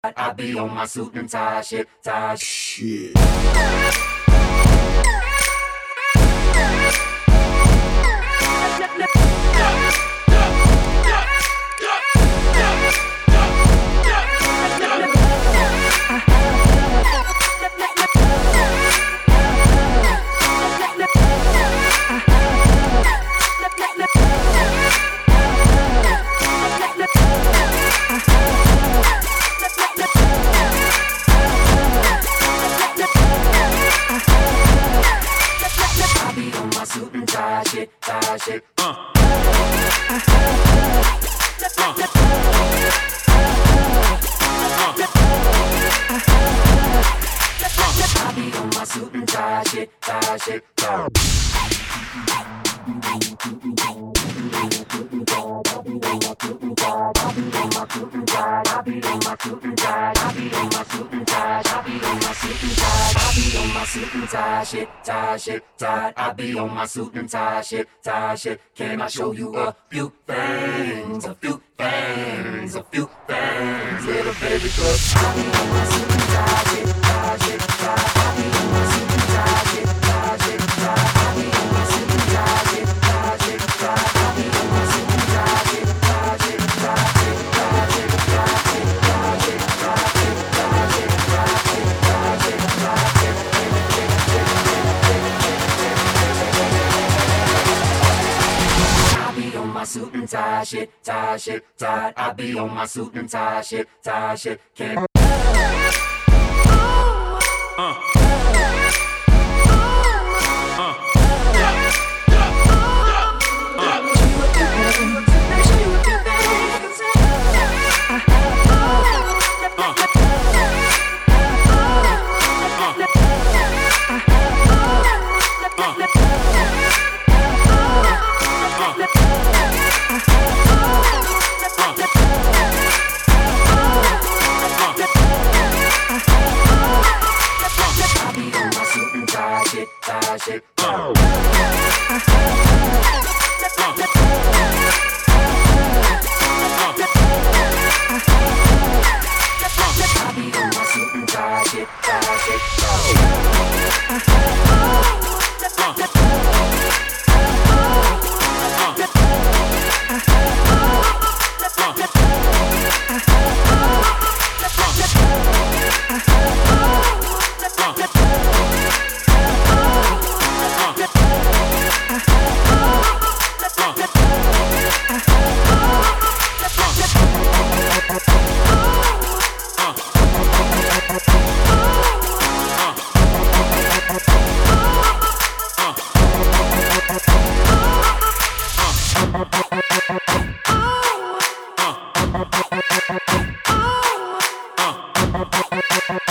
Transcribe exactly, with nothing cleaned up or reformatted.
I be on my suit and tie shit, tie shit. Suit and tie shit, tie shit. Uh. Uh. I be on my suit and tie shit, tie shit. Uh. Suit and tie shit, tie shit, tie. I be on my suit and tie shit, tie shit. Can I show you a few things, a few things, a few things, little baby girl. I be on my suit and tie shit, tie shit, tie. I be on my suit and tie shit, tie shit, tie. I be on my suit and tie shit, tie shit, tie. I be on my suit and tie shit, tie shit, tie shit, tie shit, tie shit, tie shit, tie shit, tie shit, tie shit, tie shit, tie shit. My suit and tie shit, tie shit, tie. I be on my suit and tie shit, tie shit. Can't. Uh. Tie shit, oh. I be on my suit and tie shit, tie shit, uh.